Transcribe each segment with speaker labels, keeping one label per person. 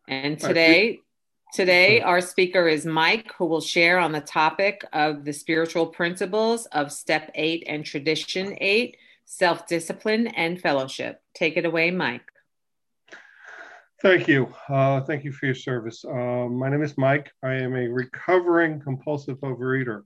Speaker 1: And
Speaker 2: All right.
Speaker 1: today our speaker is Mike, who will share on the topic of the spiritual principles of Step 8 and Tradition 8, self-discipline and fellowship. Take it away, Mike.
Speaker 2: Thank you. Thank you for your service. My name is Mike. I am a recovering compulsive overeater.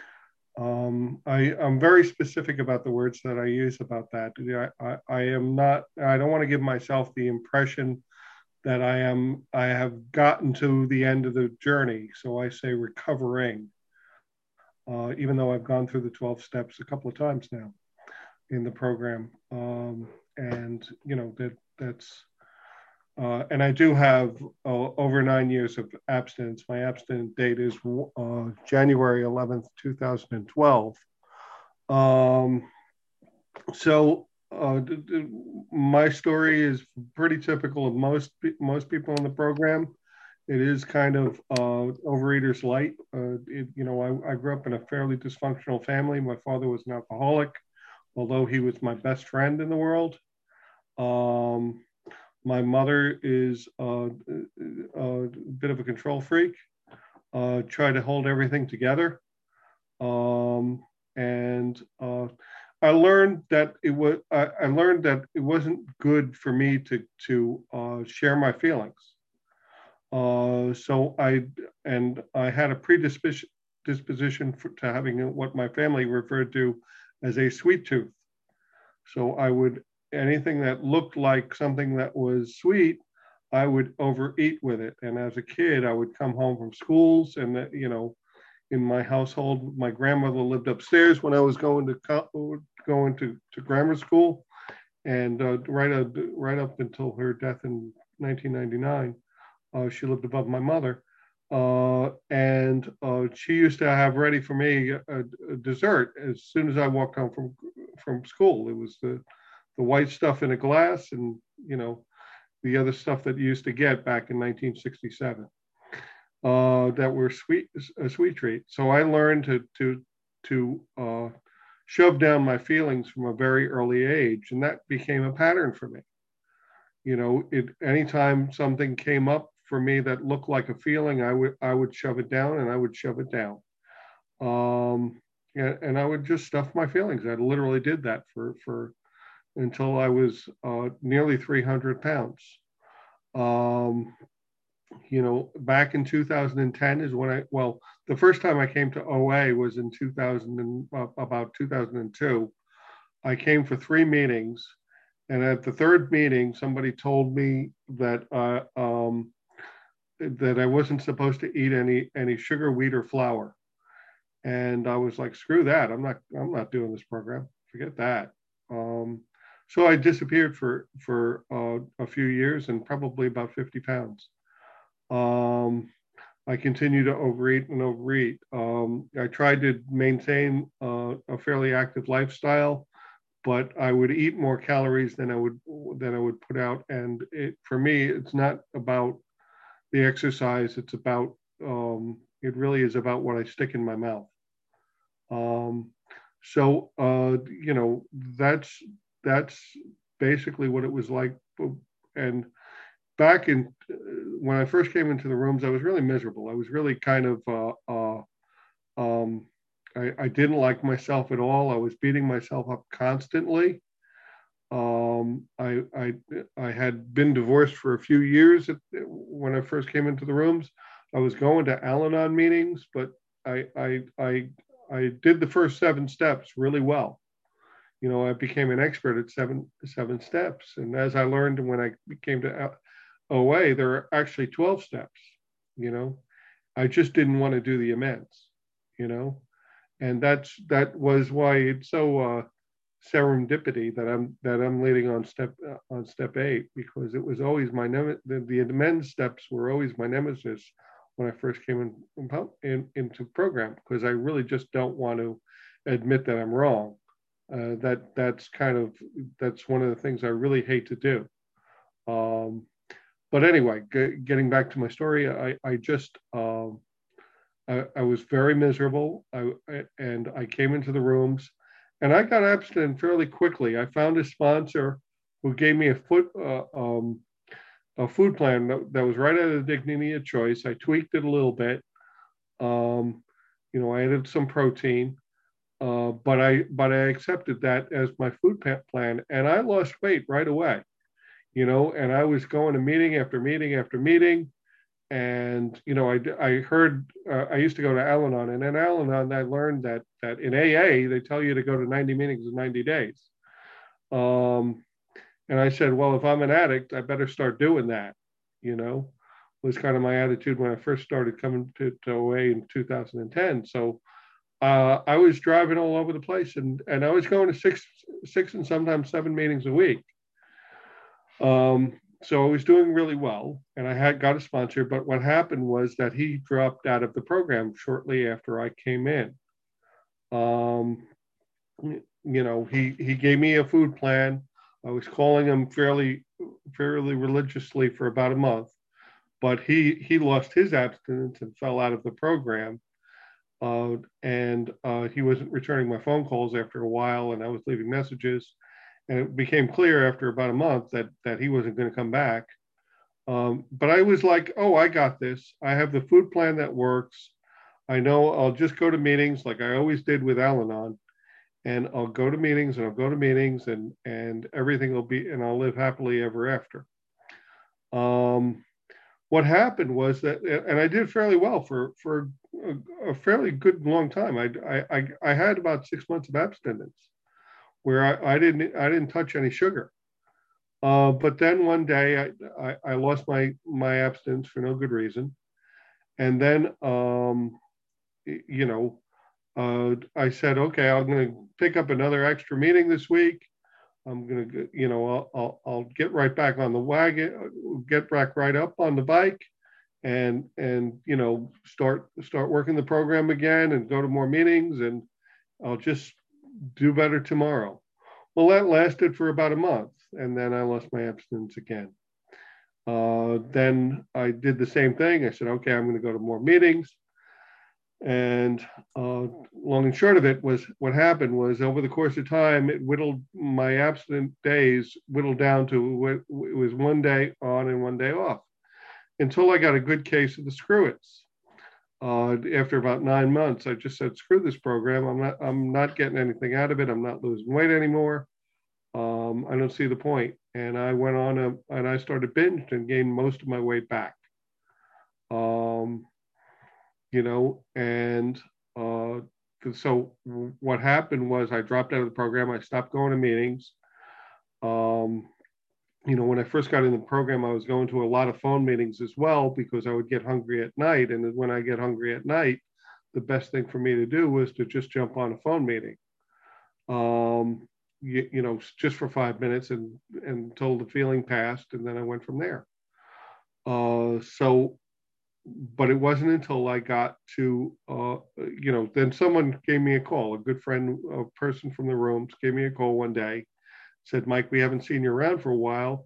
Speaker 2: I'm very specific about the words that I use about that. I am not, I don't want to give myself the impression that I have gotten to the end of the journey. So I say recovering, even though I've gone through the 12 steps a couple of times now in the program. And you know, and I do have over 9 years of abstinence. My abstinence date is January 11th, 2012. Um, so my story is pretty typical of most people in the program. It is kind of overeaters light. I grew up in a fairly dysfunctional family. My father was an alcoholic, although he was my best friend in the world. Um, my mother is a bit of a control freak, tried to hold everything together. And I learned that I learned that it wasn't good for me to share my feelings. So I had a predisposition to having what my family referred to as a sweet tooth. So I would anything that looked like something that was sweet, I would overeat with it. And as a kid, I would come home from schools, and in my household, my grandmother lived upstairs when I was going to grammar school, and right up until her death in 1999, she lived above my mother. And she used to have ready for me a dessert as soon as I walked home from school. It was the white stuff in a glass, and the other stuff that you used to get back in 1967 that were a sweet treat. So I learned to shove down my feelings from a very early age, and that became a pattern for me. Anytime something came up for me that looked like a feeling, I would shove it down, and I would shove it down. And I would just stuff my feelings. I literally did that for until I was nearly 300 pounds. Um, Back in 2010 is the first time I came to OA was in 2002. I came for 3 meetings, and at the third meeting, somebody told me that I wasn't supposed to eat any sugar, wheat, or flour. And I was like, screw that. I'm not doing this program. Forget that. Um, so I disappeared for a few years and probably about 50 pounds. Um, I continue to overeat and overeat. I tried to maintain a fairly active lifestyle, but I would eat more calories than I would put out. And for me, it's not about the exercise. It really is about what I stick in my mouth. Um, so that's basically what it was like. And back in when I first came into the rooms, I was really miserable. I was really kind of I didn't like myself at all. I was beating myself up constantly. I had been divorced for a few years when I first came into the rooms. I was going to Al-Anon meetings, but I did the first 7 steps really well. I became an expert at seven steps, and as I learned when I came to OA, there are actually 12 steps. You know, I just didn't want to do the amends. You know, and that was why it's so serendipity that I'm leading on step 8, because it was always the amends steps were always my nemesis when I first came into program, because I really just don't want to admit that I'm wrong. That's one of the things I really hate to do. Um, but anyway, getting back to my story, I just I was very miserable. And I came into the rooms, and I got abstinent fairly quickly. I found a sponsor who gave me a food plan that was right out of the Dignity of Choice. I tweaked it a little bit. Um, I added some protein, but I accepted that as my food plan, and I lost weight right away. And I was going to meeting after meeting after meeting, and I heard I used to go to Al-Anon, and in Al-Anon I learned that in AA they tell you to go to 90 meetings in 90 days. Um, and I said, well, if I'm an addict, I better start doing that. Was kind of my attitude when I first started coming to OA in 2010. So I was driving all over the place, and I was going to six and sometimes 7 meetings a week. So I was doing really well, and I had got a sponsor. But what happened was that he dropped out of the program shortly after I came in. He gave me a food plan. I was calling him fairly religiously for about a month, but he lost his abstinence and fell out of the program. And he wasn't returning my phone calls after a while, and I was leaving messages. And it became clear after about a month that he wasn't going to come back. But I was like, oh, I got this. I have the food plan that works. I know I'll just go to meetings like I always did with Al-Anon, and I'll go to meetings and I'll go to meetings and everything will be, and I'll live happily ever after. What happened was that, and I did fairly well for a fairly good long time. I had about 6 months of abstinence where I didn't touch any sugar. But then one day I lost my abstinence for no good reason, and then I said, okay, I'm going to pick up another extra meeting this week. I'm going to, I'll get right back on the wagon, get back right up on the bike, and start working the program again and go to more meetings, and I'll just do better tomorrow. Well, that lasted for about a month, and then I lost my abstinence again. Then I did the same thing. I said, okay, I'm going to go to more meetings. And long and short of it was, what happened was over the course of time, it whittled my abstinent days whittled down to it was 1 day on and 1 day off, until I got a good case of the screw-its. After about 9 months, I just said, screw this program. I'm not getting anything out of it. I'm not losing weight anymore. I don't see the point. And I went on and I started binged and gained most of my weight back. And so what happened was I dropped out of the program. I stopped going to meetings. When I first got in the program, I was going to a lot of phone meetings as well, because I would get hungry at night. And when I get hungry at night, the best thing for me to do was to just jump on a phone meeting, just for 5 minutes and until the feeling passed. And then I went from there. But it wasn't until I got to, then someone gave me a call. A good friend, a person from the rooms, gave me a call one day, said, Mike, we haven't seen you around for a while.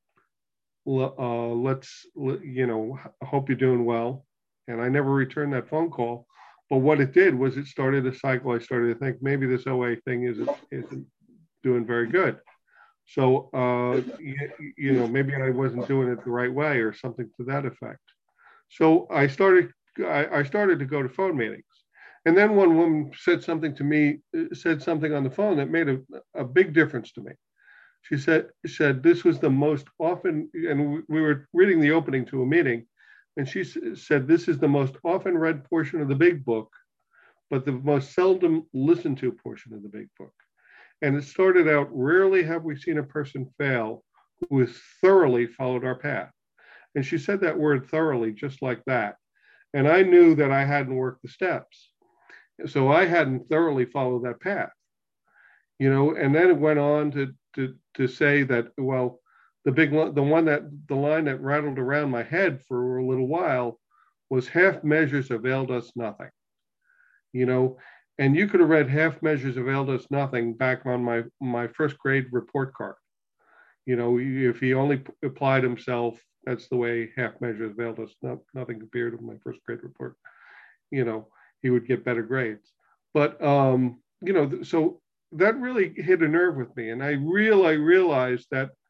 Speaker 2: I hope you're doing well. And I never returned that phone call. But what it did was it started a cycle. I started to think maybe this OA thing isn't doing very good. So, maybe I wasn't doing it the right way or something to that effect. So I started to go to phone meetings. And then one woman said something on the phone that made a big difference to me. She said this was the most often, and we were reading the opening to a meeting, and she said this is the most often read portion of the big book, but the most seldom listened to portion of the big book. And it started out, rarely have we seen a person fail who has thoroughly followed our path. And she said that word thoroughly, just like that. And I knew that I hadn't worked the steps. So I hadn't thoroughly followed that path, and then it went on to say that, well, the line that rattled around my head for a little while was half measures availed us nothing, and you could have read half measures availed us nothing back on my first grade report card. If he only applied himself, that's the way half measures availed us nothing compared to my first grade report. He would get better grades. But, so that really hit a nerve with me. And I realized that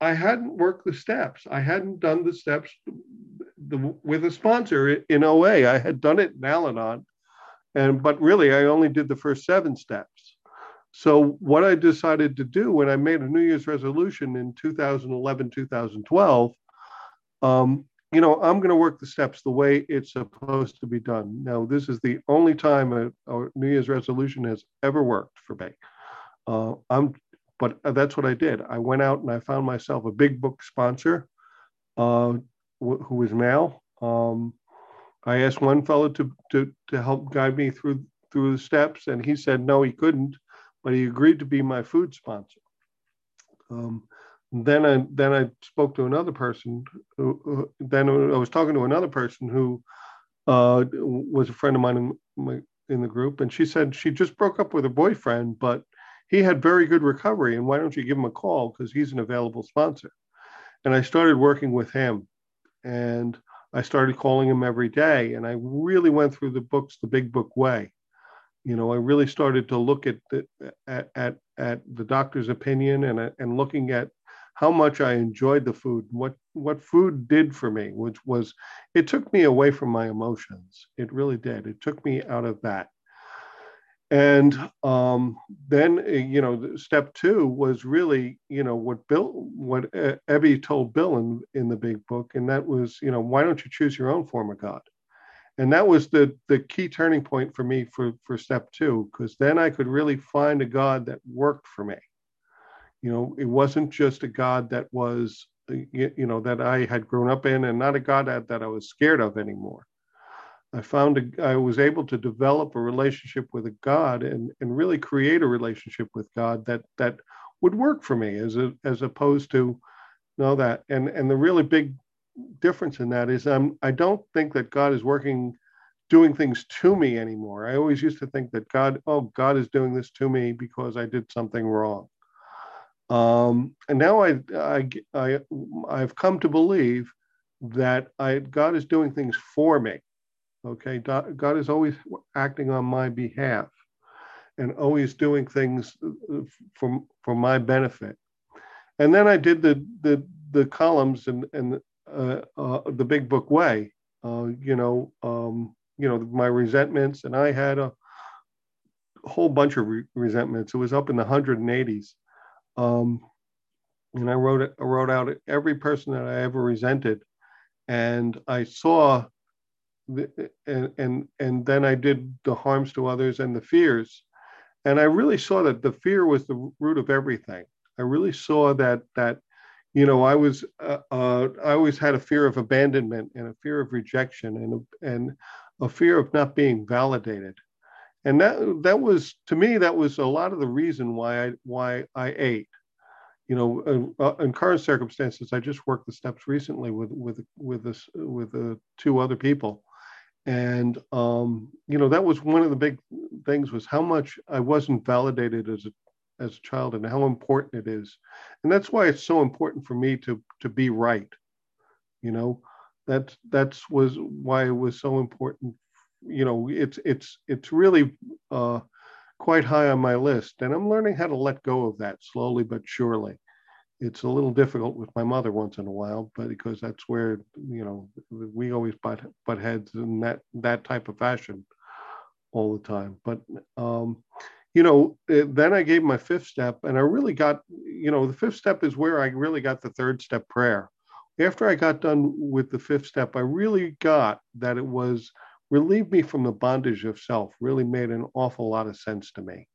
Speaker 2: I hadn't worked the steps. I hadn't done the steps with a sponsor in OA. I had done it in Al-Anon, but really I only did the first 7 steps. So what I decided to do when I made a New Year's resolution in 2011, 2012, I'm going to work the steps the way it's supposed to be done. Now, this is the only time a New Year's resolution has ever worked for me. But that's what I did. I went out and I found myself a big book sponsor, who is Mal. I asked one fellow to help guide me through the steps, and he said no, he couldn't, but he agreed to be my food sponsor. Then I spoke to another person. Then I was talking to another person who was a friend of mine in the group, and she said she just broke up with her boyfriend, but he had very good recovery, and why don't you give him a call because he's an available sponsor. And I started working with him, and I started calling him every day, and I really went through the books the Big Book way. I really started to look at the doctor's opinion and looking at how much I enjoyed the food, what food did for me, which was, it took me away from my emotions. It really did. It took me out of that. And then, step 2 was really, what Ebby told Bill in the Big Book. And that was, why don't you choose your own form of God? And that was the key turning point for me for step 2, because then I could really find a God that worked for me. It wasn't just a God that was, that I had grown up in, and not a God that I was scared of anymore. I was able to develop a relationship with a God and really create a relationship with God that would work for me as opposed to that. And the really big difference in that is I don't think that God is doing things to me anymore. I always used to think that God is doing this to me because I did something wrong. And now I've come to believe that God is doing things for me. Okay, God is always acting on my behalf and always doing things for my benefit. And then I did the columns and the Big Book way. My resentments, and I had a whole bunch of resentments. It was up in the 180s. And I wrote out every person that I ever resented, and I saw and then I did the harms to others and the fears, and I really saw that the fear was the root of everything. I really saw that I always had a fear of abandonment and a fear of rejection and a fear of not being validated, and that was, to me, that was a lot of the reason why I ate. In current circumstances, I just worked the steps recently with 2 other people. And, that was one of the big things, was how much I wasn't validated as a child and how important it is. And that's why it's so important for me to be right. That's was why it was so important. It's really quite high on my list, and I'm learning how to let go of that slowly but surely. It's a little difficult with my mother once in a while, but because that's where we always butt heads in that type of fashion all the time. But then I gave my 5th step, and I really got, the 5th step is where I really got the 3rd step prayer. After I got done with the 5th step, I really got that it was relieve me from the bondage of self. Really made an awful lot of sense to me,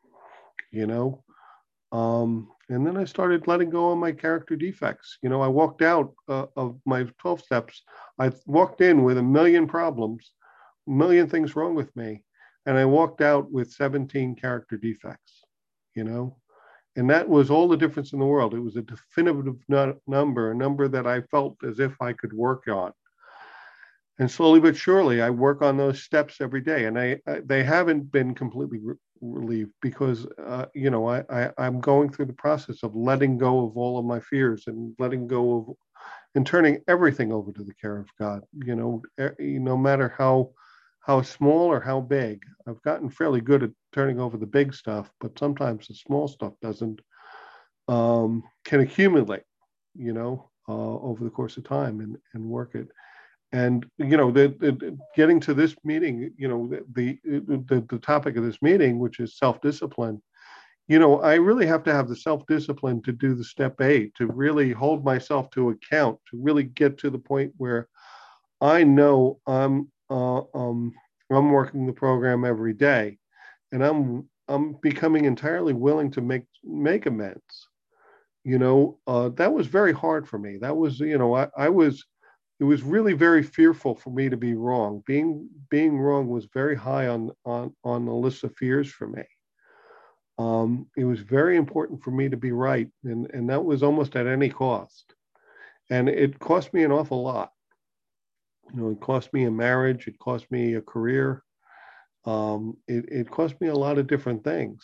Speaker 2: and then I started letting go of my character defects. I walked out of my 12 steps. I walked in with a million problems, a million things wrong with me. And I walked out with 17 character defects, and that was all the difference in the world. It was a definitive number, a number that I felt as if I could work on. And slowly but surely, I work on those steps every day. And they haven't been completely relieved because, I'm going through the process of letting go of all of my fears and letting go of and turning everything over to the care of God, no matter how small or how big. I've gotten fairly good at turning over the big stuff, but sometimes the small stuff can accumulate, over the course of time and work it. And getting to this meeting, the topic of this meeting, which is self-discipline. I really have to have the self-discipline to do the step 8, to really hold myself to account, to really get to the point where I know I'm working the program every day, and I'm becoming entirely willing to make amends. That was very hard for me. That was, it was really very fearful for me to be wrong. Being wrong was very high on the list of fears for me. It was very important for me to be right, and that was almost at any cost. And it cost me an awful lot. It cost me a marriage. It cost me a career. It cost me a lot of different things.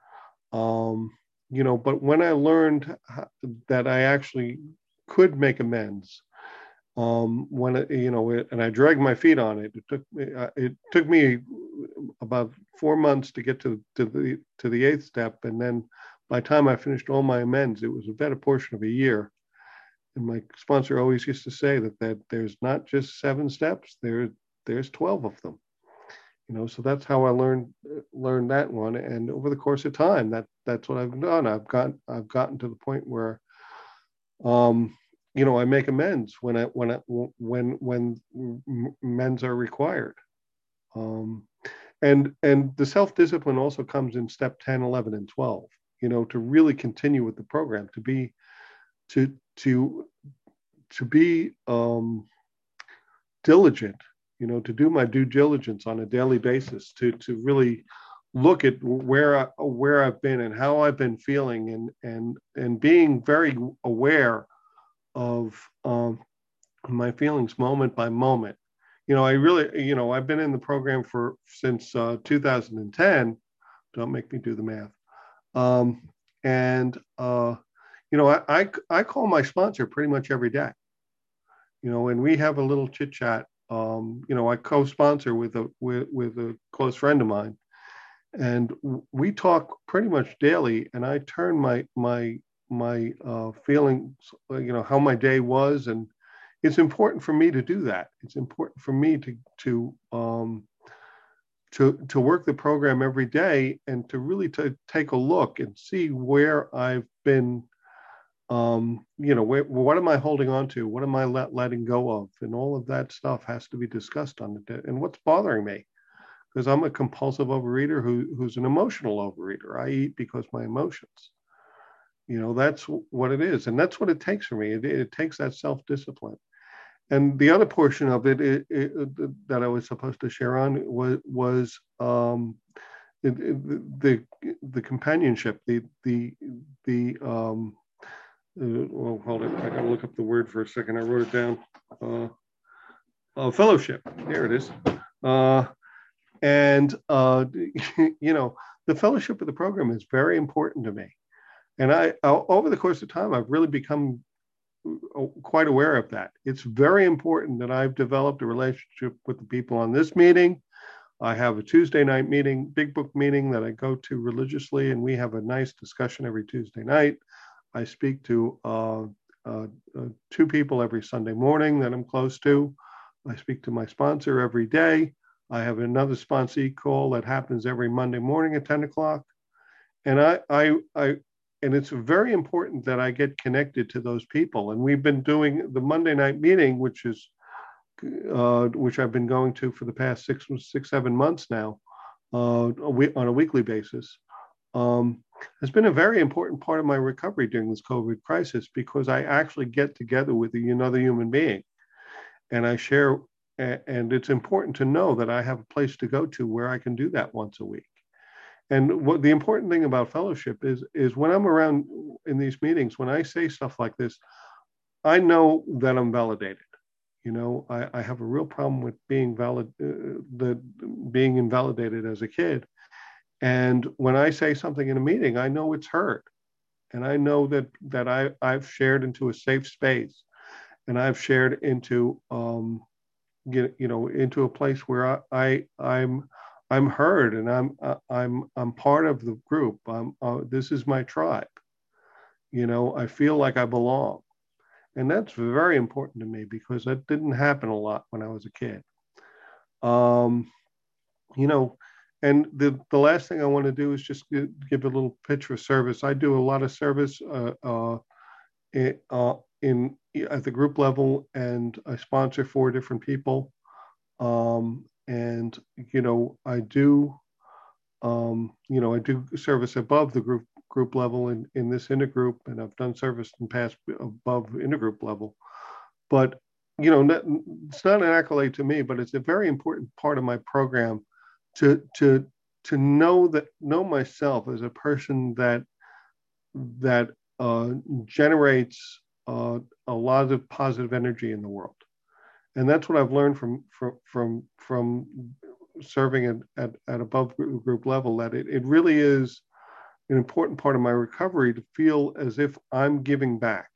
Speaker 2: But when I learned that I actually could make amends, and I dragged my feet on it. It took me about 4 months to get to the 8th step, and then by the time I finished all my amends, it was a better portion of a year. And my sponsor always used to say that there's not just 7 steps, there's 12 of them. So that's how I learned that one. And over the course of time, that's what I've done. I've gotten to the point where I make amends when amends are required. And the self-discipline also comes in step 10, 11, and 12, to really continue with the program, to be diligent, to do my due diligence on a daily basis, to really look at where I've been and how I've been feeling, and being very aware of my feelings moment by moment. I really, I've been in the program since 2010. Don't make me do the math. I call my sponsor pretty much every day. And we have a little chit chat. I co-sponsor with a close friend of mine, and we talk pretty much daily. And I turn my feelings, how my day was, and it's important for me to do that. It's important for me to work the program every day, and to really take a look and see where I've been. What am I holding on to? What am I letting go of? And all of that stuff has to be discussed on the day. And what's bothering me, because I'm a compulsive overeater who's an emotional overeater. I eat because my emotions. That's what it is. And that's what it takes for me. It takes that self-discipline. And the other portion of it, that I was supposed to share on was the companionship, well, hold it. I got to look up the word for a second. I wrote it down. Fellowship. There it is. The fellowship of the program is very important to me. And over the course of time, I've really become quite aware of that. It's very important that I've developed a relationship with the people on this meeting. I have a Tuesday night meeting, big book meeting that I go to religiously, and we have a nice discussion every Tuesday night. I speak to 2 people every Sunday morning that I'm close to. I speak to my sponsor every day. I have another sponsee call that happens every Monday morning at 10 o'clock. And and it's very important that I get connected to those people. And we've been doing the Monday night meeting, which I've been going to for the past 7 months now, on a weekly basis. Has been a very important part of my recovery during this COVID crisis, because I actually get together with another human being, and I share. And it's important to know that I have a place to go to where I can do that once a week. And what the important thing about fellowship is when I'm around in these meetings, when I say stuff like this, I know that I'm validated. I have a real problem with being being invalidated as a kid. And when I say something in a meeting, I know it's heard. And I know that I've shared into a safe space, and I've shared into into a place where I'm heard, and I'm part of the group. This is my tribe. I feel like I belong. And that's very important to me because that didn't happen a lot when I was a kid. Um, you know, and the last thing I want to do is just give a little pitch for service. I do a lot of service in at the group level, and I sponsor 4 different people. And I do service above the group level in this intergroup, and I've done service in past above intergroup level. But it's not an accolade to me, but it's a very important part of my program to know myself as a person that generates a lot of positive energy in the world, and that's what I've learned from serving at above group level. That it really is an important part of my recovery to feel as if I'm giving back.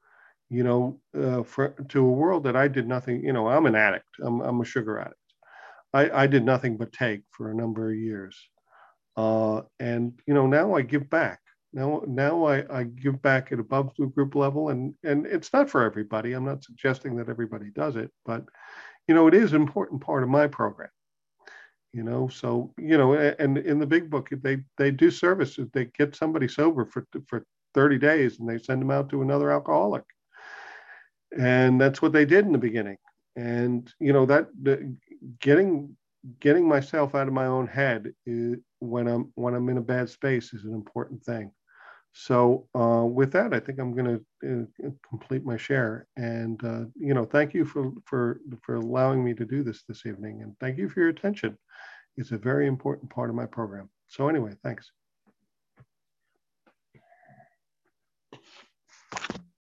Speaker 2: To a world that I did nothing. I'm an addict. I'm a sugar addict. I did nothing but take for a number of years. And now I give back. Now I give back at above the group level, and it's not for everybody. I'm not suggesting that everybody does it, but it is an important part of my program. So and in the big book they do services. They get somebody sober for 30 days, and they send them out to another alcoholic, and that's what they did in the beginning. And getting myself out of my own head is, when I'm in a bad space, is an important thing. So with that, I think I'm going to complete my share. And thank you for allowing me to do this evening, and thank you for your attention. It's a very important part of my program. So anyway, thanks.